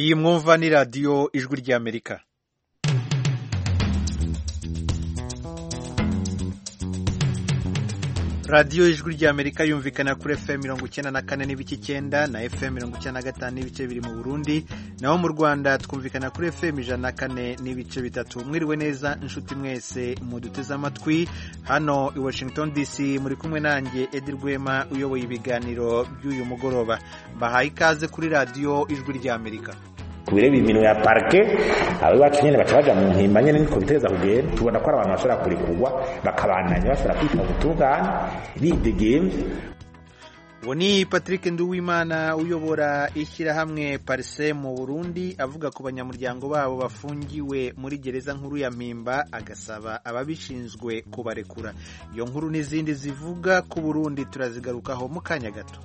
iyi mwumva ni radiyo ijwi ry'Amerika. radiyo ijwi ry'Amerika yumvikana kuri FM 94 n'ibice 9 na FM 95 n'ibice biri mu Burundi, naho mu Rwanda twumvikana kuri FM 104 n'ibice 3. Mwiriwe neza inshuti mwese muduteze amatwi hano i Washington DC, muri kumwe nanjye Edi Rwema uyoboye ibiganiro by'uyu mugoroba. Bahaye ikaze kuri radiyo ijwi ry'Amerika. Kubireba ibintu ya parke abo bacu nyene bacabaja mu mpimba nyene niko biteza kugenda, tubona ko abantu bashobora kurekurwa bakabandanya bashobora kwita ubutungane bidegembye. Woni Patrick Nduwimana uyobora ishyirahamwe Parsem mu Burundi avuga ku banyamuryango babo bafungiwe muri gereza nkuru ya Mpimba, agasaba ababishinzwe kubarekura. Iyo nkuru n'izindi zivuga ku Burundi turazigarukaho mu kanya gato.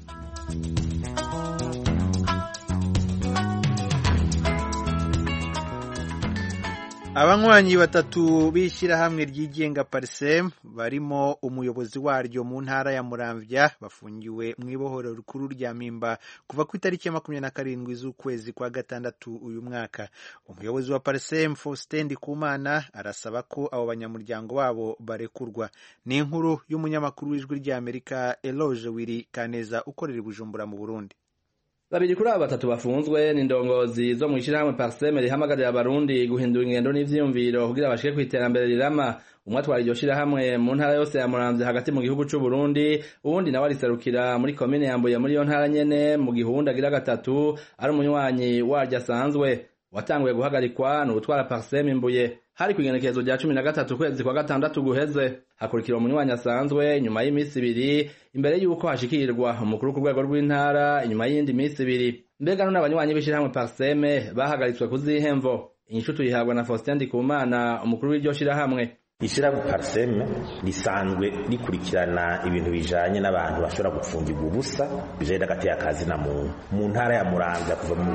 Abanywanyi batatu b'ishyirahamwe ryigenga Parsem barimo umuyobozi waryo mu ntara ya Muramvya bafungiwe mu ibohoro rikuru rya Mpimba kuva ku itariki ya 27 z'ukwezi kwa gatandatu uyu mwaka. Umuyobozi wa Parsem Faustin Ndikumana arasaba ko abo banyamuryango babo barekurwa. Ni inkuru y'umunyamakuru w'ijwi ry'Amerika Eloge Wiri Kaneza ukorera i Bujumbura mu Burundi. Babiri kuri abo batatu bafunzwe ni ndongozi zo mu ishyirahamwe Parsem rihamagarira abarundi guhindura ingendo n'ivyiyumviro kugira bashike ku iterambere rirama. Umwe atwara iryo shyirahamwe mu ntara yose ya Muramvya hagati mu gihugu c'u Burundi, uwundi nawe ariserukira muri komine ya Mbuye muri iyo ntara nyene mu Gihunda gira gatatu, ari umunywanyi waryo asanzwe. Watanguye guhagarikwa n'utwara Parsem Mbuye hari kugenekezo rya 13 kwezi kwa gatandatu guheze, hakurikira umunywanyi asanzwe inyuma y'imisi ibiri imbere y'uko hashikirwa umukuru ku rwego rw'intara inyuma y'indi misi ibiri. Mbega none abanywanyi b'ishyirahamwe Parsem bahagaritswe kuzihemvo? Inyishu tuyihabwa na Faustin Ndikumana umukuru w'iryo shyirahamwe. Ishyirahamwe Parsem risanzwe rikurikirana ibintu bijanye n'abantu bashobora gufungirwa ubusa bijanye n'agati y'akazi na mu ntara ya Muramvya kuva mu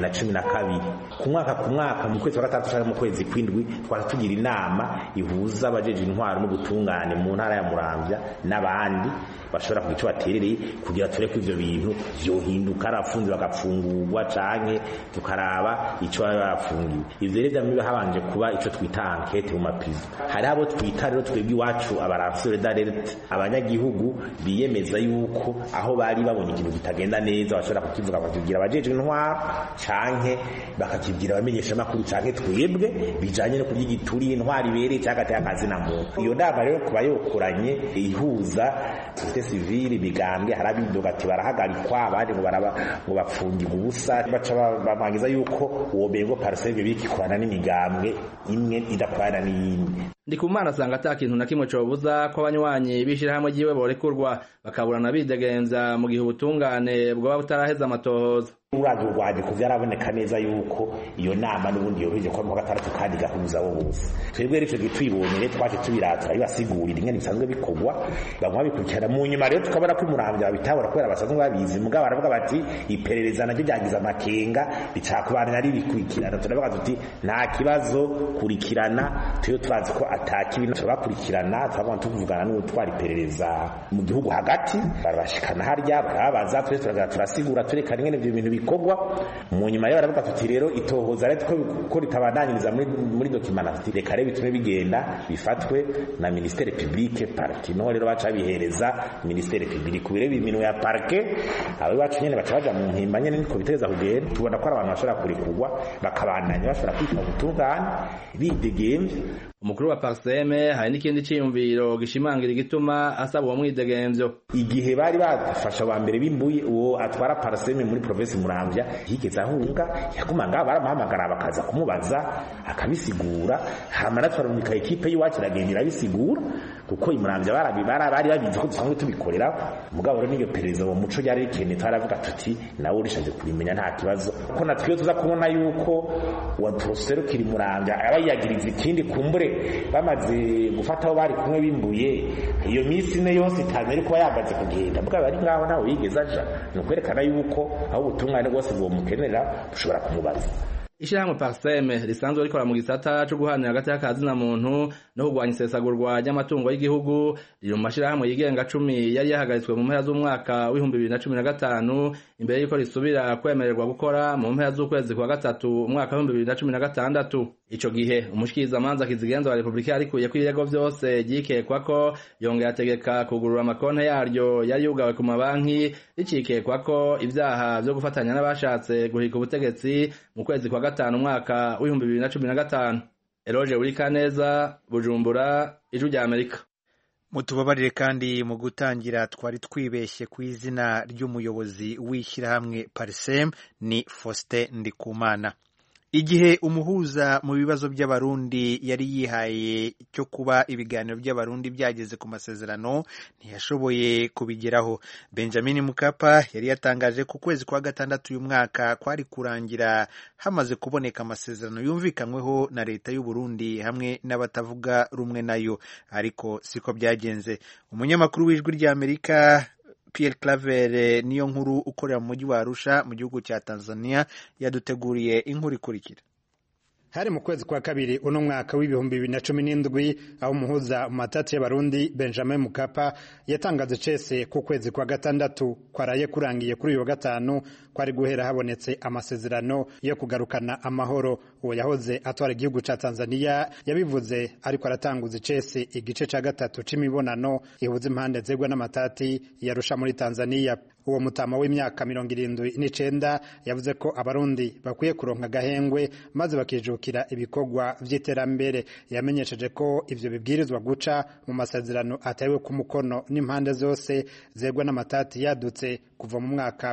2012 ku mwaka mu kwezi wa gatatu cyangwa mu kwezi kw'indwi twatugira inama ihuza abajeje intwaro n'ubutungane mu ntara ya Muramvya n'abandi bashobora kugira ico baterereye kugira tureke ivyo bintu vyohinduka, arafunze bagapfungurwa canke tukaraba ico bafungiwe. Ivyo rero byamwe habanje kuba ico twita enquête mu mapizo. Hari abo twita rero twebwe iwacu abaransore d'alerte, abanyagihugu biyemeza yuko aho bari babonye ikintu kitagenda neza bashobora kukivuga bakakigira abajeje intwaro canke bakakibwira abamenyesha makuru canke twebwe bijanye no kuryigituri intwaro ibereye cyangwa akazi na muntu. Iyo ndaba rero kuba yokoranye ihuza societe civile bigambye harabidoga ati barahagarikwa abandi ngo bapfungirwa ubusa, baca bamangiza yuko uwo bengo Parsem bikikorana n'imigambwe imwe idakorana n'iyindi. Ndikumana asanga ata kintu na kimwe cobuza ko abanywanyi b'ishyirahamwe ryiwe borekurwa bakaburana bidegenza mu gihe ubutungane bwoba butaraheza amatohoza. Uravye urwandiko vyaraboneka neza yuko iyo nama n'ubundi yoheje kwa mu gatandatu kandi gahuza abo bose. Twebwe rero ico twibonere twaje tubiratura bibasigurira ingene bisanzwe bikorwa, bamwe bikurikirana mu nyuma rero tukabona ko Muramvya bitabora kubera basanzwe babizi, mugabo baravuga bati iperereza naryo ryagize amakenga bicakubana ari bikurikirana. Turavuga tuti nta kibazo kurikirana, tuyo twazi ko atakibi turabakurikirana, twabona tuvugana n'utwara iperereza mu gihugu hagati barabashikana harya barabaza turasigura turekana ingene ibyo bintu kogwa. Mu nyuma rero baravuga tuti rero itohoza rero ko ritabandaniriza muri document reka rero bitume bigenda bifatwe na ministère public parti, no rero baca bihereza ministère public. Kubireba ibintu ya parke abo bacu nyene bacabaja mu mpimba nyene niko biteza kugenda, tubona ko abantu bashobora kurekurwa bakabandanya bashobora kwita ubutungane bidegembye. Umukuru wa Parsem hari n'ikindi ciyumviro gishimangira igituma asaba uwo mwidegemvyo. Igihe bari badafasha wa mbere b'Imbuye uwo atwara Parsem muri province Muramvya yigeze ahunga, yagumanga baramuhamagara bakaza kumubaza akabisigura, hamara twarumika ekipe y'iwacu iragendera bisigura kuko Muramvya bari babizi ko dusanzwe tubikorera. Mugabo rero niyo pereza mu muco yari ikene twaravuga tuti nawe urishaje kurimenya nta kibazo ko natwe tuza kubona yuko wa prosero kiri Muramvya abayagiriza ikindi kumbure bamaze gufata aho bari kumwe b'Imbuye iyo misi ne yose itanye ariko yagaze kugenda. Mugabo ari ngaho nawe yigeze aja no kwerekana yuko aho ubutungane bwose bwo mukenera bushobora kumubaza. Ishirahamwe Parseme risanzwe rikora mu gisata cyo guhanira hagati y'akazi na muntu no kugwanya isesagurwa ry'amatungo y'igihugu riri mu mashirahamwe yigenga 10 yari yahagaritswe mu mpera z'umwaka w'2015 imbere y'uko risubira kwemererwa gukora mu mpera z'ukwezi kwa gatatu umwaka w'2016. Ico gihe umushikiriza manza kizigenza wa Republika yarikuye ko ibirego vyose ryikekwa ko yongera ategeka kugurura amakonte yaryo yari yugawe ku mabanki ricikekwa ko ivyaha vyo gufatanya n'abashatse guhika ubutegetsi mu kwezi kwa gatanu umwaka w'2015. Eroje Urikaneza, Bujumbura, Ijwi rya Amerika. Mutubabarire kandi mu gutangira twari twibeshye ku izina ry'umuyobozi w'ishyirahamwe Parsem ni Faustin Ndikumana. Igihe umuhuza mu bibazo by'abarundi yari yihaye cyo kuba ibiganiro by'abarundi byageze ku masezerano ntiyashoboye kubigeraho. Benjamin Mkapa yari yatangaje ku kwezi kwa gatandatu uyu mwaka kwari kurangira hamaze kuboneka amasezerano yumvikanyweho na leta y'u Burundi hamwe n'abatavuga rumwe nayo, ariko siko byagenze. Umunyamakuru w'Ijwi rya Amerika Pierre Claver niyo nkuru ukorera mu mujyi wa Arusha mu gihugu cya Tanzania yaduteguriye inkuru ikurikira. Hari mu kwezi kwa kabiri uno mwaka w'2017 aho umuhuza mu matati y'abarundi Benjamin Mkapa yatangaje cese ku kwezi kwa gatandatu kwaraye kurangiye kuri uyu gatanu kwari guhera habonetse amasezerano yo kugarukana amahoro. Uwo yahoze atwara igihugu ca Tanzania yabivuze ariko aratanguza cese igice ca gatatu c'imibonano ihuza impande zegwa n'amatati yarusha muri Tanzania. Uwo mutama w'imyaka 79 yavuze ko abarundi bakwiye kuronka gahengwe maze bakijukira ibikorwa vy'iterambere. Yamenyesheje ko ivyo bibwirizwa guca mu masezerano atawe ku mukono n'impande zose zegwa n'amatati yadutse kuva mu mwaka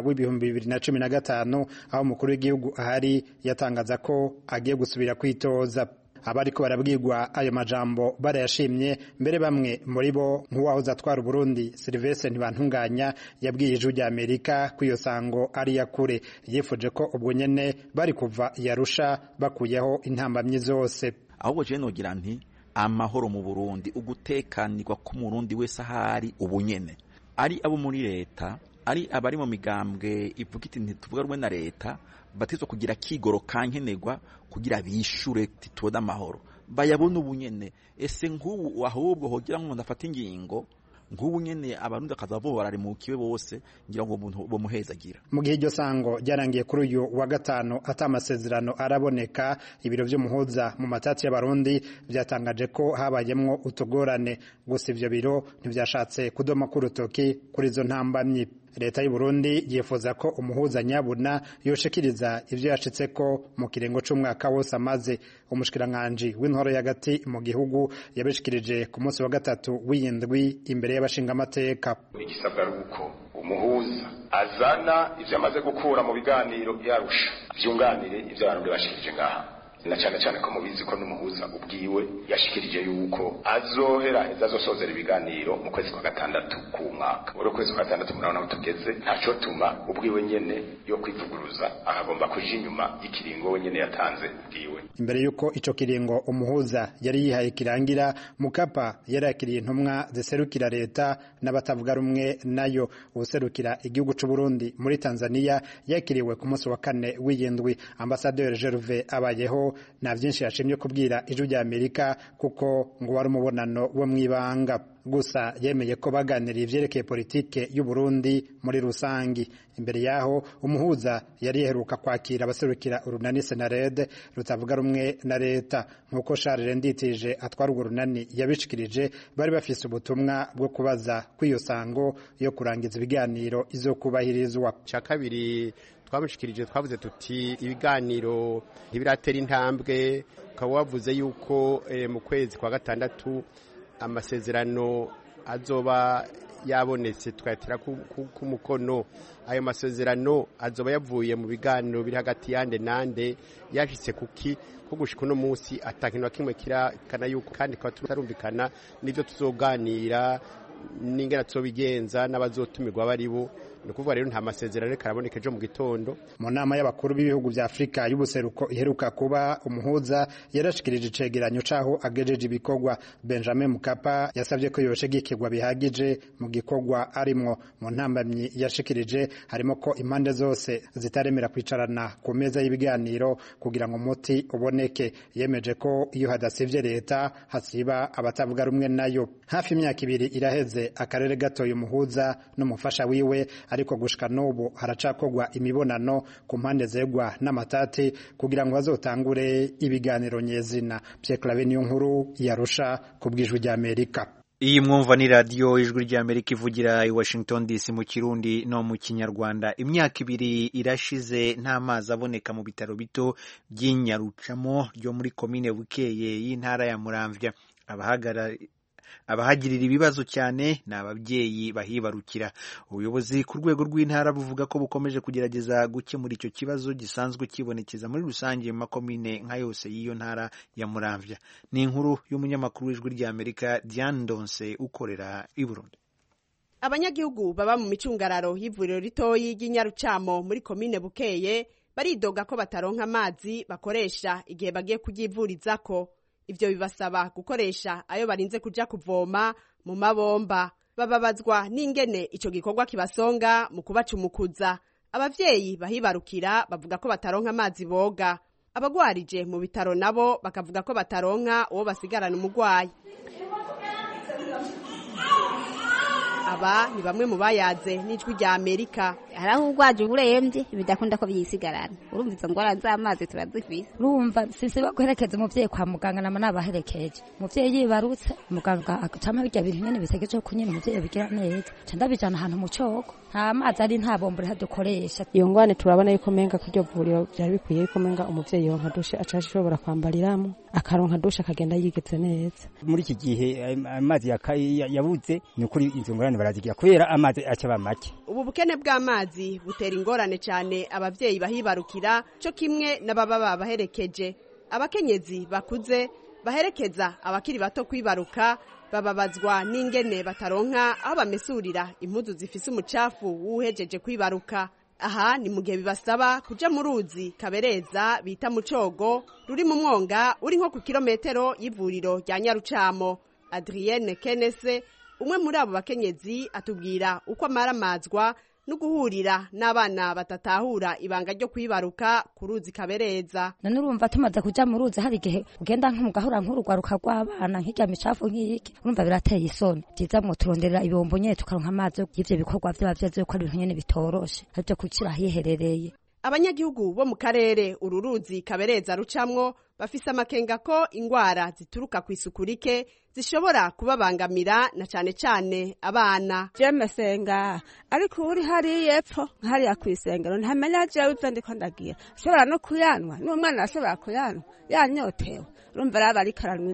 w'2015 aho umukuru w'igihugu ahari yatangaza ko agiye gusubira kwitoza. Abariko barabwirwa ayo majambo barayashimye, mbere bamwe muri bo nk'uwahoze atwara Burundi Sylvestre Ntibantunganya yabwiye Ijwi rya Amerika ko iyo sango ari yakure. Yifuje ko ubwo nyene bari kuva yarusha bakuyeho intambamyi zose. Ahubwo je nogira nti amahoro mu Burundi, ugutekanirwa ku Murundi wese ahari ubunyene, ari abo muri leta, ari abari mu migambwe ivuga iti ntituvuga rumwe na leta, batizwa kugira kigoro kankenegwa kugira bishure titoda amahoro bayabona ubunyene. Ese nk'ubu ahubwo hogira ngo ndafata ingingo nk'ubu nyene abarundi akazavo bararimukiwe bose ngira ngo umuntu bo muhezagira. Mu gihe iryo sango ryarangiye kuri uyu wa gatanu atamasezerano araboneka, ibiro vy'umuhuza mu matati y'abarundi byatangaje ko habayemwo utugorane. Gusa ivyo biro ntivyashatse kudoma ku rutoki kuri izo ntambamyi. Leta y'u Burundi yifuza ko umuhuza nyabuna yoshikiriza ivyo yashitseko mu kirengo c'umwaka wose amaze. Umushikiranganje w'intoro y'agati mu gihugu yabishikirije ku munsi wa gatatu w'indwi imbere y'abashinga amateka. Igisabwa ruko umuhuza azana ivyo amaze gukura mu biganiro yarusha vyunganire ivyo abantu bashikirije ngaha, na cyane ko mubizi ko n'umuhuza ubwiwe yashikirije yuko azosozera ibiganiro mu kwezi kwa gatandatu ku mwaka. Uri kwezi kwa gatandatu murabona tugeze, ntaco tuma ubwiwe nyene yo kwivuguruza akagomba kuja inyuma y'ikiringo wenyene yatanze ubwiwe. Imbere yuko ico kiringo umuhuza yari yihaye kirangira, Mkapa yarakiriye intumwa ziserukira leta n'abatavuga rumwe nayo. Userukira igihugu c'u Burundi muri Tanzania yakiriwe ku munsi wa kane w'indwi. Ambassadeur Gervais Abayeho na vyinshi yashimye kubwira Ijwi rya Amerika kuko ngo wari umubonano wo mwibanga. Gusa yemeye ko baganiriye ivyerekeye politike y'u Burundi muri rusangi. Imbere yaho umuhuza yari yeheruka kwakira abaserukira urunani Senarede rutavuga rumwe na leta. Nkuko Charles Nditije atwara urwo runani yabishikirije, bari bafise ubutumwa bwo kubaza kw'iyo sango yo kurangiza ibiganiro izokubahirizwa. Ca kabiri twamushikirije twavuze tuti ibiganiro ntibiratera intambwe, ukaba wavuze yuko mu kwezi kwa gatandatu amasezerano azoba yabonetse tukayatira ku mukono. Ayo masezerano azoba yavuye mu biganiro biri hagati yande nande yashitse kuki ko gushika no munsi atakintu kimwe kirakana yuko kandi kwa turumvikana nivyo tuzoganira n'ingena tuzobigenza n'abazotumirwa bari bo ni ukuvuga rero nta masezerano karaboneka ejo mu gitondo. Mu nama y'abakuru b'ibihugu vya Afrika y'ubuseruko iheruka kuba, umuhuza yarashikirije icegeranyo caho agejeje ibikorwa. Benjamin Mkapa yasavye ko yoshigikirwa bihagije mu gikorwa arimwo. Mu ntambamyi yashikirije harimo ko impande zose zitaremera kwicarana ku meza y'ibiganiro kugira ngo umuti uboneke. Yemeje ko iyo hadasivye leta hasiba abatavuga rumwe nayo. Hafi imyaka 2 iraheze akarere gatoye umuhuza n'umufasha wiwe, ariko gushika n'ubu haracakogwa imibonano ku mpande zegwa n'amatati kugira ngo bazotangure ibiganiro nyezina. Pierre Claver niyo nkuru yarusha kubwijwe rya Amerika. Iyi mwumva ni radio ijwi rya Amerika ivugira i Washington DC mu Kirundi no mu Kinyarwanda. Imyaka 2 irashize nta mazi aboneka mu bitaro bito by'Inyarucamo ryo muri komine Bukeye y'intara ya Muramvya. Abahagirira ibibazo cyane ni ababyeyi bahibarukira. Ubuyobozi ku rwego rw'intara buvuga ko bukomeje kugerageza gukemura icyo kibazo gisanzwe kibonekeza muri rusange mu makomine nka yose y'iyo ntara ya Muramvya. Ni inkuru y'umunyamakuru w'ijwi rya Amerika Diane Ndonse ukorera i Burundi. Abanyagihugu baba mu micungararo y'ivuriro ritoyi ry'Inyarucamo muri komine Bukeye baridoga ko bataronka amazi bakoresha igihe bagiye kugyivurizako. Ivyo bibasaba gukoresha ayo barinze kuja kuvoma mu mabomba. Bababazwa n'ingene ico gikorwa kibasonga mu kubacumukuza. Abavyeyi bahibarukira bavuga ko bataronka amazi boga. Abagwarije mu bitaro nabo bakavuga ko bataronka uwo basigarana umugwayi. Aba ni bamwe mu bayaze n'ijwi rya Amerika. Haraho ugwaje uremvye bidakunda ko byisigarana. Urumva izo ngwara z'amazi turazifise. Urumva sisi baguherekeza umuvyeyi kwa muganga nama nabaherekeje. Umuvyeyi yibarutse muganga acama bijya bintu nyene bisegeje ko nyene umuvyeyi bigira neza. Candabijana ahantu mu coko. Nta mazi ari nta bombo hadukoresha. Iyo ngwane turabona yuko menga kuryo vuriro byari bikwiye yuko menga umuvyeyi yonka dushe acashobora kwambariramo akaronka dushe akagenda yigeze neza. Muri iki gihe amazi yabuze ni kuri izo ngorane barazigira kubera amazi acaba make. Ubu bukene bw'amazi butera ingorane cyane abavyeyi bahibarukira cyo kimwe n'ababa babaherekeje. Abakenyezi bakuze baherekeza abakiri bato kwibaruka bababazwa n'ingene bataronka aho bamesurira impuzu zifise umucafu wuhejeje kwibaruka. Aha ni mu gihe bibasaba kuja mu ruzi Kabereza bita mu Cogo ruri mu mwonga uri nko ku kilometero y'ivuriro rya Nyarucamo. Adrienne Kenese umwe muri abo bakenyezi atubwira uko amaramazwa no guhurira n'abana batatahura ibanga ryo kwibaruka ku ruzi Kabereza. None urumva tumaze kuja mu ruzi hari igihe ugenda nk'umugahura nk'urugwaruka rw'abana nk'ijya micafu nk'iki, urumva birateye isoni. Byiza mwo turonderera ibombo nyene tukaronka amazi y'ivyo bikorwa by'abavyeyi ko ari ibintu nyene bitoroshe ariko kukira hiherereye. Abanyagihugu bo mu karere uru ruzi Kabereza rucamwo bafise amakenga ko ingwara zituruka ku isuku rike zishobora kubabangamira na cane cane abana. Jemesenga ariko uri hari yepfo hari yakwisengero ntamenya jewe ivyo ndiko ndagira ashobora no kuyanwa n'umwana ashobora kuyanwa yanyotewe. Urumva abarikaranwa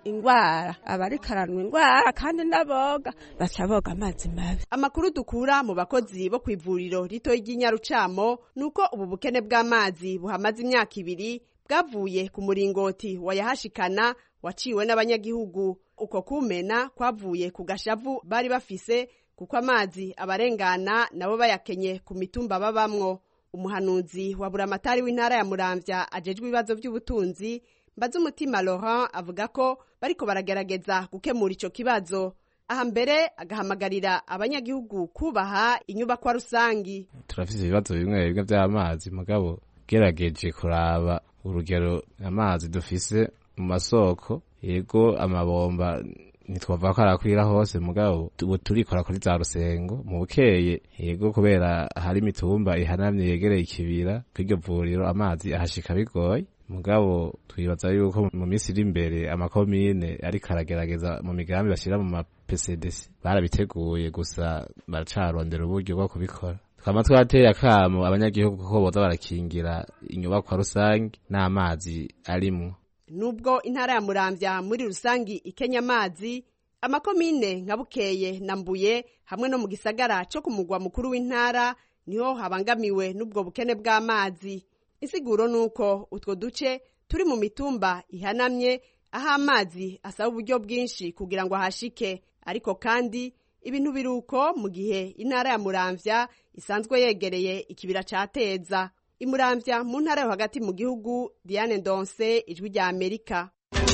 ingwara kandi ndaboga baca boga amazi mabi. Amakuru dukura mu bakozi bo kwivuriro rito ry'Inyarucamo nuko ubu bukene bw'amazi buhamaze imyaka 2 bwavuye ku muringoti wayahashikana waciwe n'abanyagihugu. Uko kumena kwavuye ku gashavu bari bafise kuko amazi abarengana nabo bayakenye ku mitumba babamwo. Umuhanuzi wa buramatari w'intara ya Muramvya ajejwe ibibazo by'ubutunzi Mbazumutima Laurent avuga ko bariko baragerageza gukemura ico kibazo. Aha mbere agahamagarira abanyagihugu kubaha inyubakwa rusangi. Turafise ibibazo bimwe by'amazi mugabo gerageje kuraba urugero amazi dufise mu masoko, yego amabomba nitwava ko arakwira hose mugabo turikora kuri za Rusengo mu Bukeye, yego kubera hari imitumba ihanamye yegereye ikibira kw'iryo vuriro amazi ahashika bigoye. Mugabo twibaza yuko mu minsi iri imbere amakomine ariko aragerageza mu migambi bashira mu ma-PCDC barabiteguye gusa baracarondera uburyo bwo kubikora. Twama twateye akamo abanyagihugu ko boza barakingira inyubakwa rusangi n'amazi arimwo. Nubwo intara ya Muramvya muri rusangi ikenya amazi, amakomine nka Bukeye na Mbuye hamwe no mu gisagara cyo ku mugwa mukuru w'intara niho habangamiwe n'ubwo bukene bw'amazi. Isiguro nuko utwo duce turi mu mitumba ihanamye aho amazi asaba uburyo bwinshi kugira ngo ahashike, ariko kandi ibintu biruko mu gihe intara ya Muramvya isanzwe yegereye ikibira ca Teza. Imuramvya mu ntara yo hagati mu gihugu, Diane Ndonse, Ijwi rya Amerika.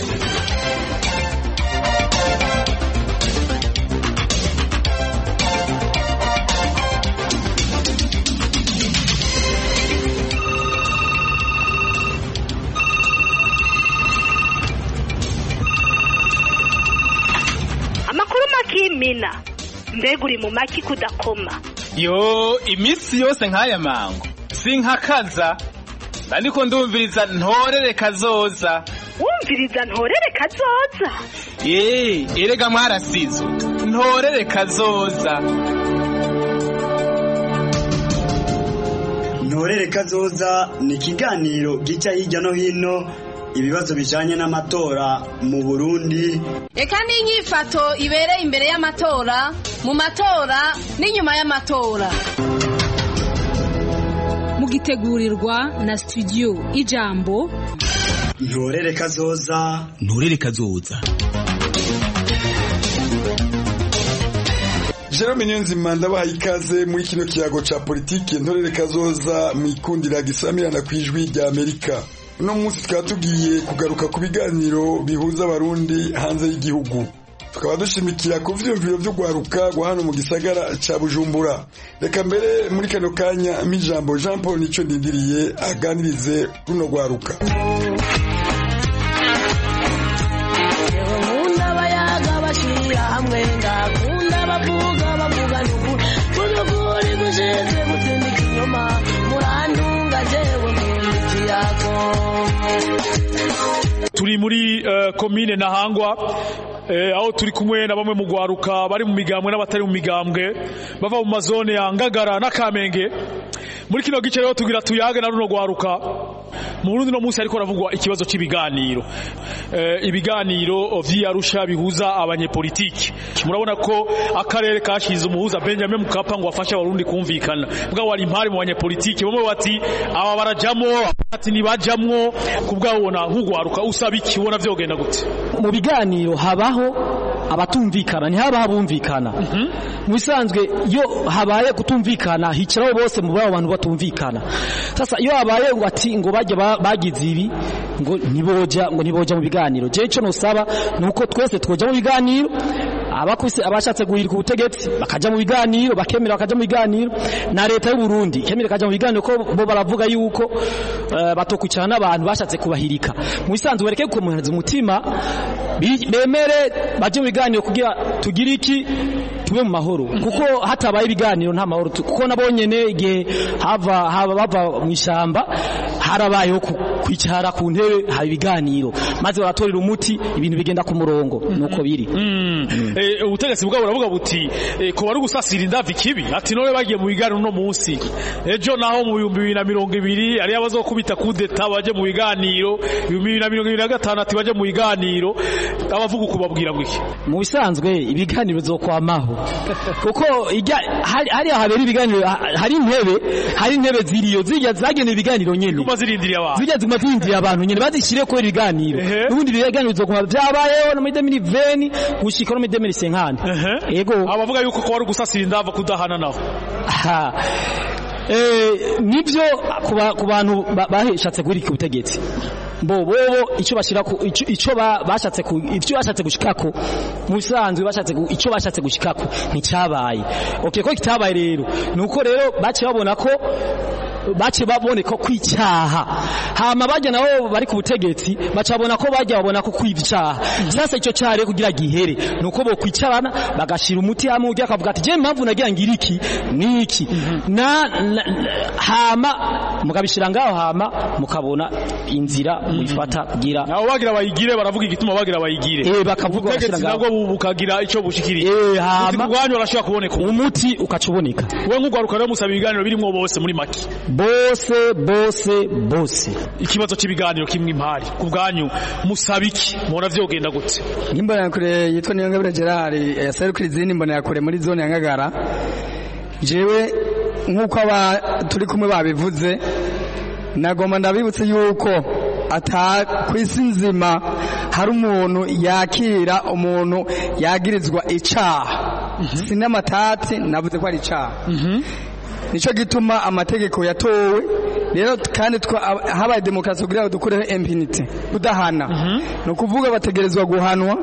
Amakuru makimina, mbega uri mu maki kudakoma. Yo, iminsi yose nk'aya mango sinkakaza, ariko ndumviriza ntorere kazoza. Wumviriza ntorere kazoza? Erega mwarasizo ntorere kazoza. Ntorere kazoza ni ikiganiro gica hirya no hino ibibazo bijanye n'amatora mu Burundi. Eka n'inyifato ibereye imbere y'amatora, mu matora n'inyuma y'amatora. Mugitegurirwa na studio Ijambo. Ntorere kazoza, ntorere kazoza. Jerome Niyonzima ndabaha ikaze muri kino kiyago ca politike ntorere kazoza mwikundira gisamirana kwijwi rya Amerika. Uno munsi tukaba tugiye kugaruka ku biganiro bihuza abarundi hanze y'igihugu. Tukaba dushimikira ku vyumviro vyo gwaruka gwa hano mu gisagara ca Bujumbura. Reka mbere muri kano kanya mijambo Jean Paul Nico Ndindiriye aganirize runo gwaruka. Turi muri komine Ntahangwa, aho turi kumwe na bamwe mu gwaruka bari mu migambwe n'abatari mu migambwe bava mu mazone ya Ngagara na Kamenge. Muri kino gice rero tugira tuyage na runo gwaruka. Mu Burundi no munsi ariko ravugwa ikibazo cy'ibiganiro. Ibiganiro vy'Arusha bihuza abanyepolitiki. Murabona ko akarere kashize umuhuza Benjamin Mkapa ngo afasha abarundi kumvikana. Bwa wari impari mu banyepolitiki bamwe bati aba barajamwo ati nibajamwo kubwabona nk'ugwaruka usaba iki ubona vyogenda gute. Mu biganiro habaho abatumvikana ntihaba bumvikana. Mu bisanzwe iyo habaye kutumvikana hicaraho bose mu bantu batumvikana. Sasa iyo habaye ngo ati ngo bagize ibi ngo niboja mu biganiro. Je ico nosaba nuko twese twoja mu biganiro, abashatse guhirika ubutegetsi bakaja mu biganiro, bakemera bakaja mu biganiro, na leta y'u Burundi kemera kaja mu biganiro ko bo baravuga yuko batokucana n'abantu bashatse kubahirika. Mu bisanzwe bareke kumunaniza umutima, bemere baje mu biganiro kugira tugire iki tube mu mahoro, kuko hatabaye ibiganiro nta mahoro, kuko nabonyene igihe bava mu ishamba harabayeho kwicara ku ntebe haba ibiganiro maze baratorera umuti ibintu bigenda ku murongo nuko biri. Ubutegetsi bwabo buravuga buti ko bari gusasira indavi kibi ati none bagiye mu biganiro no munsi ejo naho mu 2020 ari abazokubita kudeta baje mu biganiro 2025 ati baje mu biganiro abavuga kubabwira ngiki. Mu bisanzwe ibiganiro bizokwamaho kuko hari habera ibiganiro, hari intebe ziriyo zijya zagene ibiganiro nyene zijya zimazindiriye abantu nyene bazishire ko ibiganiro n'ubundi ibiganiro bizokuma byabayeho no muri 2020 gushika no muri 2050. Yego abavuga yuko ko wari gusasira indava kudahana naho nibyo ku bantu baheshatse guhirika ubutegetsi bobo ico bashira ku ico bashatse gushikako mu bisanzwe ico bashatse gushikako nticyabaye. Okay, ko kitabaye rero nuko rero bace babona ko baboneka kwicyaha hama bajya nabo bari ku butegetsi bacabona ko babona ko kwivyaha. Sasa ico cyare kugira gihere nuko bo kwicarana bagashira umuti hamwe ugiye akavuga ati je mpamvu nagira ngiriki niki hama mugabishira ngaho hama mukabona inzira mwifata kugira nabo bagira bayigire baravuga igituma bagira bayigire bakavuga ubutegetsi nabwo bukagira ico bushikiriye hama ubwanyu arashaka kuboneka umuti ukacuboneka. We nk'ugwaruka rero musaba ibiganiro birimo bose muri maki bose ikibazo cy'ibiganiro kimwe impari ku bwanyu musaba iki mubona vyogenda gute? Nimbona yakure yitwa Niyongabire Gerard yaserukira izindi mbona yakure muri zone ya Ngagara. Jewe nkuko turi kumwe babivuze nagomba ndabibutse yuko kwisi nzima hari umuntu yakira umuntu yagirizwa icaha sinamatati navuze ko ari icaha nico gituma amategeko yatowe rero kandi habaye demokarasi kugira ngo dukureho impunity kudahana no kuvuga bategerezwa guhanwa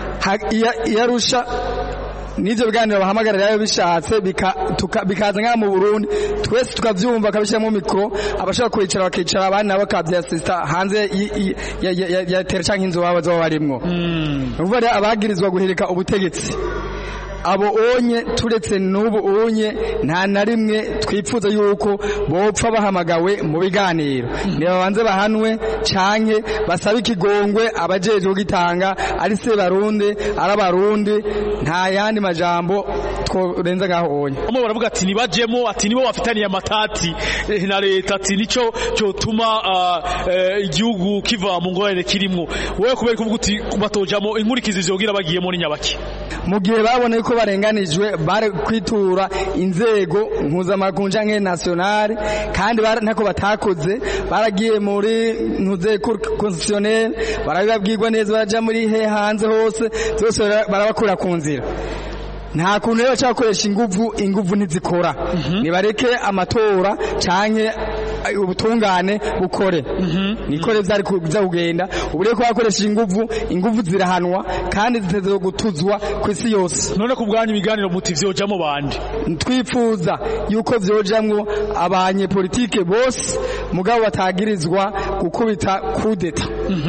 yarusha n'ivyo biganiro bahamagarira yayo bishatse bikaza nka mu Burundi twese tukavyumva kabishira mu mikro abashaka kwicara bakicara abandi nabo kavyasista hanze ya tere canke inzu baba zo barimwo uvuga rero abagirizwa guhirika ubutegetsi abo onye turetse n'ubu onye nta na rimwe twipfuza yuko bopfa bahamagawe mu biganiro nibabanze bahanwe canke basaba ikigongwe abajeje kugitanga ari se barundi arabarundi nta yandi majambo tworenza ngaho onye bamwe baravuga ati nibajemo ati nibo bafitaniye amatati na leta ati nico cyotuma igihugu kiva mu ngorane kirimwo wowe kubera kuvuga uti batojamo inkurikizi zogira bagiyemo ni nyabaki mu gihe babona ko barenganijwe bare kwitura inzego mpuzamakungu canke nationale kandi ntako batakoze baragiye muri ntuzeko constitutionnel barabibabwirwa neza baraja muri hanze hose zose barabakura ku nzira nta kuntu rero cyakoresha inguvu ntizikora nibareke amatora canke ubutungane bukore nikore vyari kuza kugenda ubure ko bakoresha inguvu zirahanwa kandi ziteze gutuzwa kwisi yose none kubwanya ibiganiro muti vyojamo bandi twifuza yuko vyojamwo abanye politike bose mugabo batagirizwa gukubita kudeta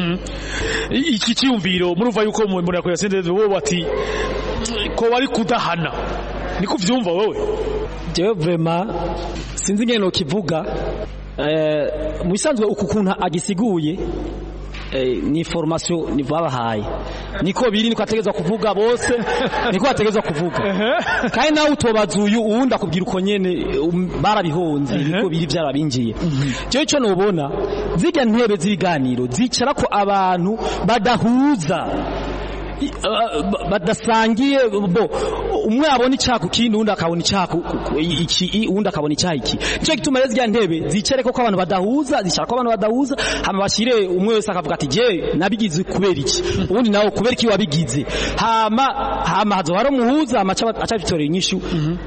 iki cyumviro muruva yuko mu yakora sendeze bo bati ko bari kudahana niko vyumva wewe jewe vraiment sinzi ngene no kivuga mu bisanzwe uku kuntu agisiguye ni formation ni babahaye niko biri niko ategezwa kuvuga bose niko ategezwa kuvuga kandi nawe utobaza uyu uwundi akubwira uko nyene barabihonze niko biri byarabinjiye cyo cyo nobona zirya ntebe z'ibiganiro zicara ko abantu badahuza badasangiye bo umwe abona icyaku kindi undi akabona icyaku iki undi akabona icyaki cyo gituma rezi ya ntebe zicare ko abantu badahuza zicara ko abantu badahuza hama bashire umwe wese akavuga ati je nabigize kubera iki ubundi nawo kubera iki wabigize hama hazo haro muhuza aca bitorera inyishu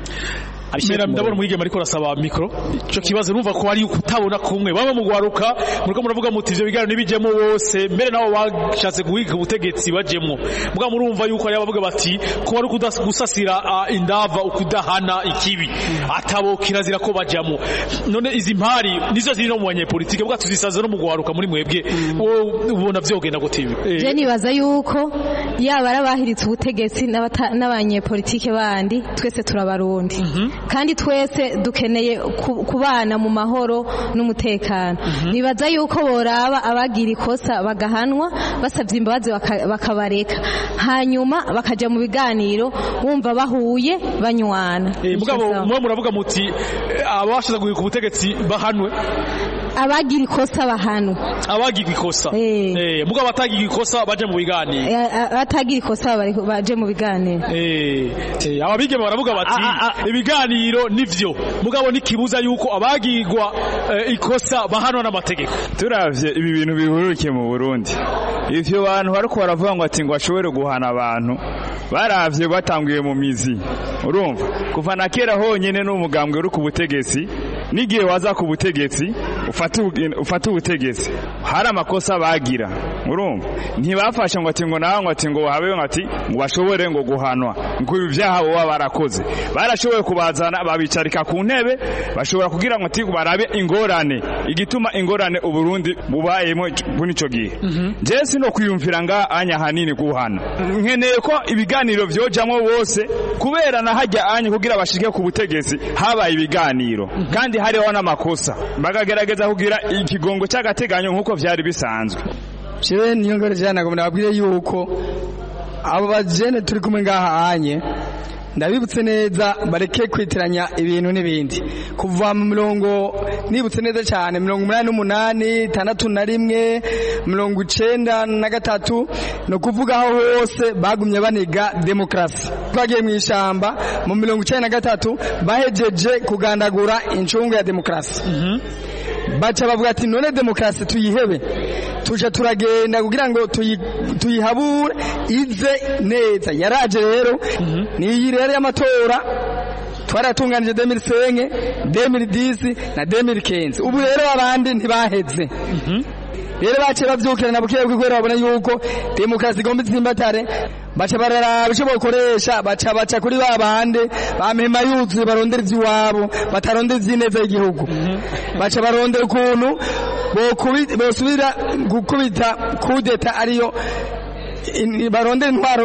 Mera ndabona mwige mariko rasaba mikro cyo kibazo numva ko ari ukutabona kumwe baba mugwaruka muriko muravuga muti ivyo biganiro nibijemo bose mbere nawo bashatse guhiga ubutegetsi bajemo muga murumva yuko ari abavuga bati ko ari gusasira indava ukudahana ikibi atabo kirazira ko bajamo none izi mpari nizo ziri no mu banyepolitike bwa tuzisaze no mugwaruka muri mwebwe ubona vyogenda gutibi je nibaza yuko yaba arabahiritse ubutegetsi n'abanyepolitike bandi twese turabarundi kandi twese dukeneye kubana mu mahoro n'umutekano nibaza yuko boraba abagira ikosa bagahanwa basabye imbabazi bakabareka hanyuma bakaja mu biganiro bumva bahuye banywana mugabo mwe muravuga muti abashaza guhika ubutegetsi bahanwe abagira ikosa bahanwe abagira ikosa mugabo batagira ikosa baje mu biganiro batagira ikosa baje mu biganiro ababigeme baravuga bati ibiganiro nivyo mugabo nikibuza yuko abagirwa ikosa bahanwa n'amategeko turavye ibi bintu bihurukiye mu Burundi ivyo bantu bariko baravuga ngo ati ngo ashobore guhana abantu baravye batanguye mu mizi urumva kuva na kera honyene n'umugambwe uri ku butegetsi nigiye waza ku butegetsi ufata ubutegetsi hari amakosa bagira urumva ntibafasha ngo ati ngo nawe ngo ati ngo habe ngo ati ngo bashobore ngo guhanwa ngo ibyaha baba barakoze barashoboye kubazana babicarika ku ntebe bashobora kugira ngo ati barabe ingorane igituma ingorane uburundi bubayemo muri ico gihe je sino kwiyumvira nga anya hanini guhana nkeneye ko ibiganiro vyojamwo bose kubera na hajya anya kugira bashike ku butegetsi habaye ibiganiro kandi hariho n'amakosa bagagerageza kugira ikigongo cy'agateganyo nk'uko vyari bisanzwe jewe niyo ngore jana nagomba nabwire yuko abo bajene turi kumwe ngaha anye ndabibutse neza bareke kwitiranya ibintu n'ibindi kuva mu mirongo nibutse neza cyane 88 61 93 no kuvuga aho hose bagumye baniga demokrasi twagiye mu ishamba mu 93 bahejeje kugandagura incungu ya demokrasi baca bavuga ati none demokarasi tuyihebe tuje turagenda kugira ngo tuyihabure ize neza. Yaraje rero niyi rero y'amatora twaratunganije 2005 2010 na 2015. Ubu rero abandi ntibaheze rero bace bavyukira na bukiye kwera babona yuko demokarasi igomba itsimbatare baca bararaba ico bokoresha baca kuri babande bamema yuzuye barondera ivy'iwabo batarondera ivy'ineza y'igihugu baca barondera ukuntu bosubira gukubita kudeta ariyo barondera intwaro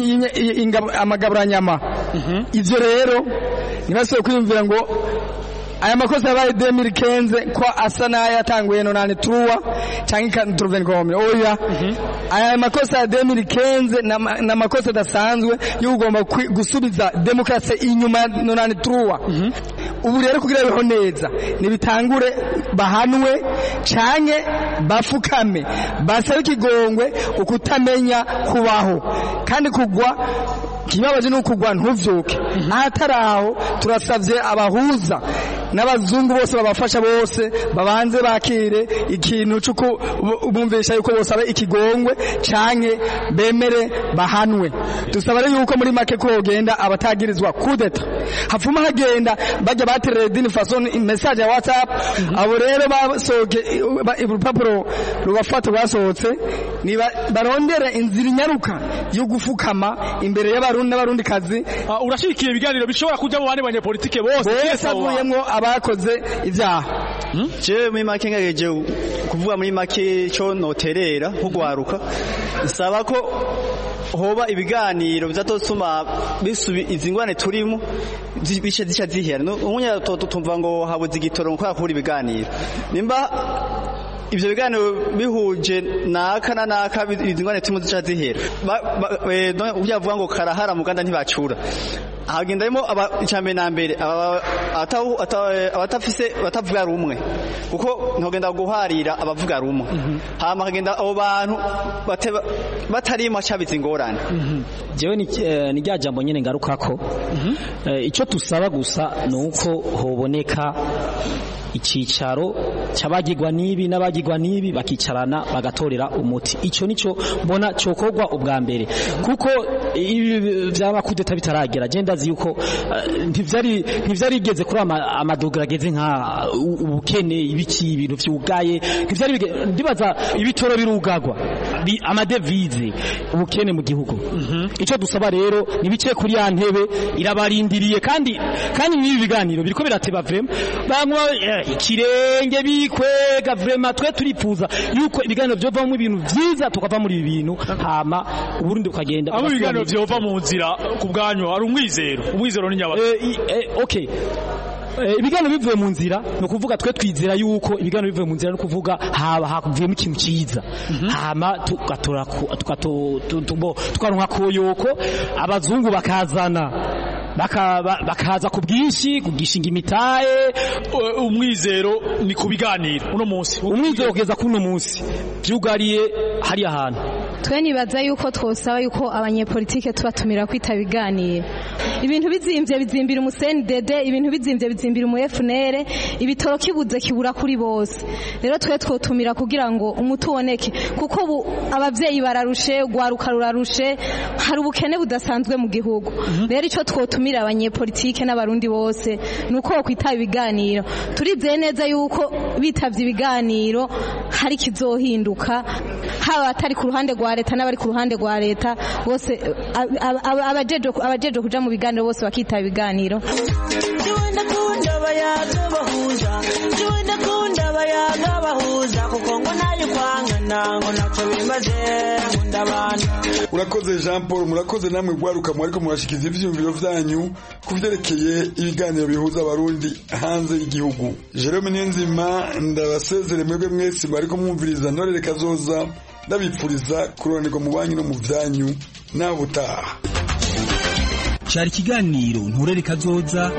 amagaburanyama. Ivyo rero ntibasobe kwiyumvira ngo aya makosa yabaye 2015 ko asa n'ayatanguye nonane truwa canke Turvengome. Oya, aya makosa ya 2015 na makosa dasanzwe y'ugomba gusubiza demokrasi inyuma nonane truwa. Ubu rero kugira biho neza nibitangure bahanwe canke bafukame basabe ikigongwe ukutamenya kubaho kandi kugwa kibabaje n'ukugwa ntuvyuke. Ataraho turasavye abahuza n'abazungu bose babafasha bose babanze bakire ikintu cyuko bumvisha yuko bose abe ikigongwe canke bemere bahanwe. Dusaba rero yuko muri make ko genda abatagirizwa kudeta hafuma hagenda bajya baterere dini fason message ya WhatsApp abo rero basoke urupapuro rubafata basohotse ni barondera inzira nyaruka yo gufukama imbere y'abarundi n'abarundi kazi. Urashikiye ibiganiro bishobora kujya mu bane banyepolitike bose avuyemwo abakoze ivyaha. Je muri make ngageje kuvuga muri make cyo noterera nkugwaruka nsaba ko hoba ibiganiro bizatosuma bisubi izingwane turimo bishe zica zihera umunya tumva ngo habuze igitoro nkora kuri ibiganiro nimba ivyo biganiro bihuje naka na naka izingwane turimo zica zihera uyavuga ngo karahara muganda ntibacura hagendamo icambe na mbere abatafise batavuga rumwe kuko ntogenda guharira abavuga rumwe hama kagenda abo bantu batarimo cabiza ingorane. Jewe ni rya jambo nyene ngarukako ico tusaba gusa nuko hoboneka icicaro cyabagirwa nibi n'abagirwa nibi bakicarana bagatorera umuti. Ico nico mbona cokogwa ubwa mbere kuko ibi vy'abakudeta bitaragera genda yuko ntivyari igeze kuri amadogra ageze nka ubukene ibiki ibintu vyugaye ntivyari ndibaza ibitoro birugagwa amadevize ubukene mu gihugu. Ico dusaba rero nibice kuri ya ntebe irabarindiriye kandi n'ibi biganiro biriko birateba vraiment bamwe ikirenge bikwega vraiment twe turifuza yuko ibiganiro byovamo ibintu vyiza tukava muri ibi bintu hama uburundi ukagenda abo ibiganiro byova mu nzira ku bwanyu ari umwizero ni nyabata. Okay, ibiganiro bivuye mu nzira no kuvuga twe twizera yuko ibiganiro bivuye mu nzira no kuvuga hakuvuyemo ikintu cyiza hama tukaronka koyoko abazungu bakaza ku bwinshi kugishinga imitaye. Umwizero ni ku biganiro uno munsi umwizero kugeza kuno munsi byugariye hari ahantu twe nibaza yuko twosaba yuko abanyepolitike tubatumira kwita biganiro. Ibintu bizimbira umuseni dede ibintu bizimbira umu FNL ibitoro kibuze kibura kuri bose. Rero twe twotumira kugira ngo umuti uboneke kuko ubu abavyeyi bararushe gwaruka rurarushe hari ubukene budasanzwe mu gihugu. Rero ico twotumira abanyepolitike n'abarundi bose nuko kwita ibiganiro. Turizeye neza yuko bitavye ibiganiro hari kizohinduka haba atari ku ruhande rwa leta n'abari ku ruhande rwa leta bose abajeje kuja mu biganiro bose bakita ibiganiro. Urakoze Jean Paul, murakoze namwe gwaruka mwariko murashikiza ivyumviro vyanyu kuvyerekeye ibiganiro bihuza abarundi hanze y'igihugu. Jerome Niyonzima ndabasezere mwebwe mwese mwariko mwumviriza Ntorere Kazoza ndabipfuriza kuronerwa mu banyu no mu vyanyu naho butaha. Cari ikiganiro Ntorere Kazoza,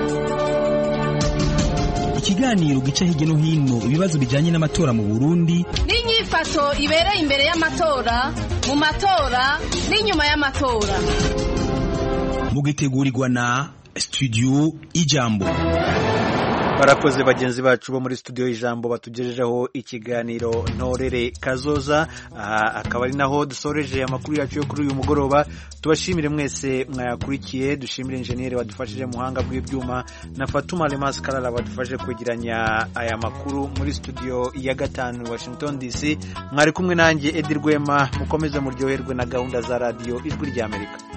ikiganiro gica hirya no hino ibibazo bijanye n'amatora mu Burundi n'inyifato ibereye imbere y'amatora mu matora n'inyuma y'amatora. Mugitegurirwa na Studio Ijambo. barakoze bagenzi bacu bo muri studio y'Ijambo batugejejeho ikiganiro Ntorere Kazoza. Akaba ari naho dusoreje amakuru yacu yo kuri uyu mugoroba. Tubashimire mwese mwayakurikiye, dushimire engineer wadufashije muhanga bw'ibyuma na Fatuma Lemas Kalala wadufashije kwegeranya aya makuru muri studio ya 5 Washington DC. Mwari kumwe nanjye Edir Rwema, mukomeze muryoherwe na gahunda za radio Ijwi ry'Amerika.